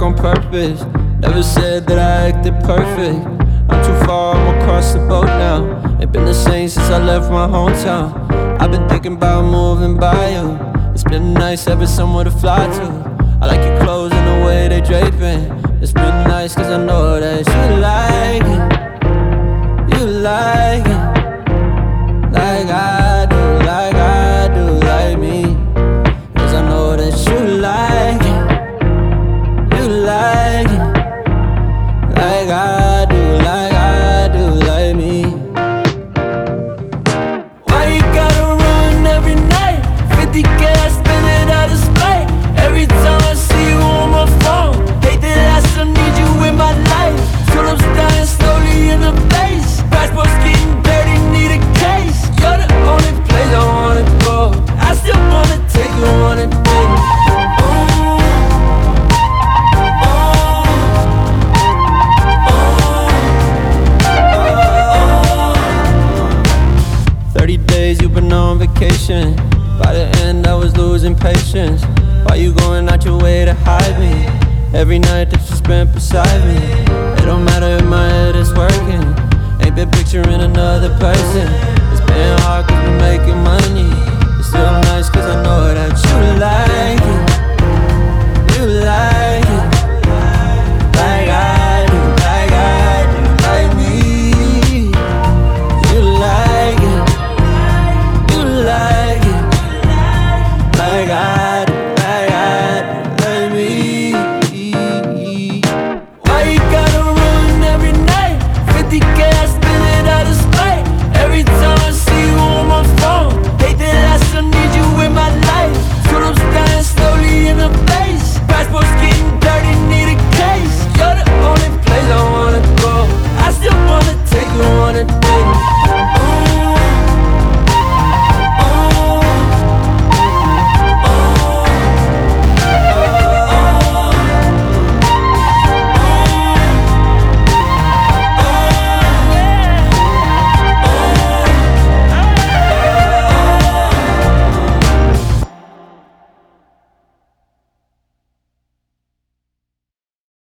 on purpose. Never said that I acted perfect. I'm too far, I'm across the boat now. Ain't been the same since I left my hometown. I've been thinking about moving by you. It's been nice having somewhere to fly to. I like your clothes and the way they draping. It's been nice cause I know that you like it. You like it. Like I do, like I do, like me. Cause I know that you like it. You like it. Like I do, like I do, like me. Why you gotta run every night? 50K, I spend it out of spite. Every time I see you on my phone, hate that I still need you in my life. Tulips dying slowly in the face. Passport's getting dirty, need a case. You're the only place I wanna go. I still wanna take you on a date. 30 days you've been on vacation. By the end I was losing patience. Why you going out your way to hide me? Every night the